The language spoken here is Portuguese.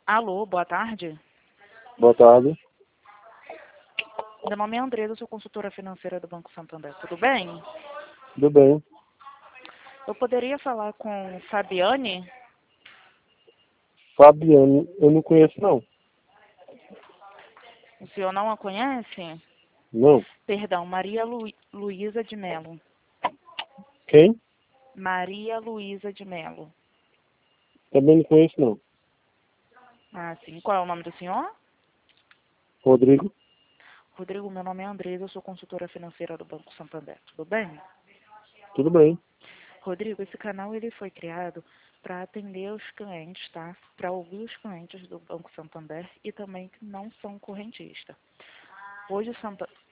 Alô, boa tarde. Boa tarde. Meu nome é Andresa, eu sou consultora financeira do Banco Santander. Tudo bem? Tudo bem. Eu poderia falar com Fabiane? Fabiane, eu não conheço não. O senhor não a conhece? Não. Perdão, Maria Luísa de Melo. Quem? Maria Luísa de Melo. Também não conheço não. Ah, sim. Qual é o nome do senhor? Rodrigo? Rodrigo, meu nome é Andresa, eu sou consultora financeira do Banco Santander. Tudo bem? Tudo bem. Rodrigo, esse canal ele foi criado para atender os clientes, tá? Para ouvir os clientes do Banco Santander e também que não são correntistas. Hoje